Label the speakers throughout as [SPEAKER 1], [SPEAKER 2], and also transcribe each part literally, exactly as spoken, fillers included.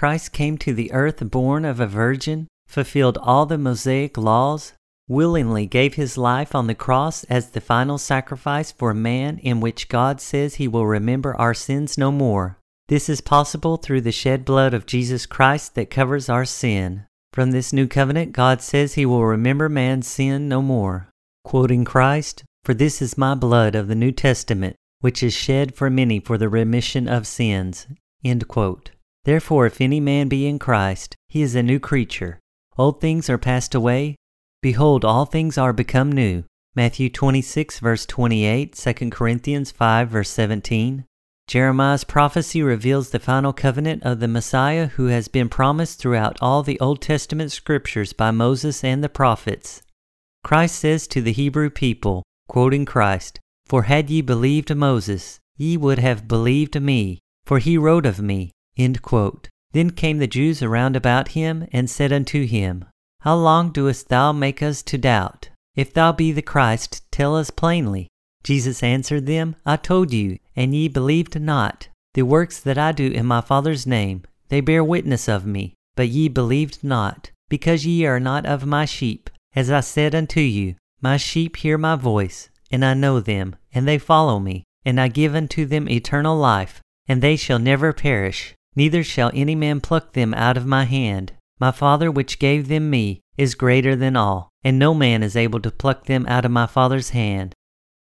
[SPEAKER 1] Christ came to the earth born of a virgin, fulfilled all the Mosaic laws, willingly gave his life on the cross as the final sacrifice for man, in which God says he will remember our sins no more. This is possible through the shed blood of Jesus Christ that covers our sin. From this new covenant, God says he will remember man's sin no more. Quoting Christ, "For this is my blood of the New Testament, which is shed for many for the remission of sins." End quote. Therefore, if any man be in Christ, he is a new creature. Old things are passed away. Behold, all things are become new. Matthew twenty-six, verse twenty-eight, Second Corinthians five, verse seventeen. Jeremiah's prophecy reveals the final covenant of the Messiah who has been promised throughout all the Old Testament scriptures by Moses and the prophets. Christ says to the Hebrew people, quoting Christ, "For had ye believed Moses, ye would have believed me, for he wrote of me." End quote. Then came the Jews around about him, and said unto him, "How long doest thou make us to doubt? If thou be the Christ, tell us plainly." Jesus answered them, "I told you, and ye believed not. The works that I do in my Father's name, they bear witness of me, but ye believed not, because ye are not of my sheep. As I said unto you, my sheep hear my voice, and I know them, and they follow me, and I give unto them eternal life, and they shall never perish, neither shall any man pluck them out of my hand. My Father which gave them me is greater than all, and no man is able to pluck them out of my Father's hand.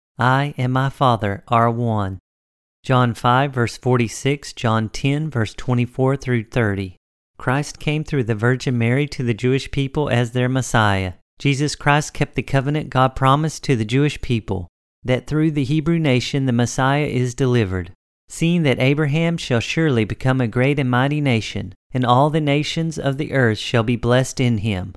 [SPEAKER 1] I and my Father are one." John five, verse forty-six, John ten, verse twenty-four through thirty. Christ came through the Virgin Mary to the Jewish people as their Messiah. Jesus Christ kept the covenant God promised to the Jewish people, that through the Hebrew nation the Messiah is delivered. Seeing that Abraham shall surely become a great and mighty nation, and all the nations of the earth shall be blessed in him.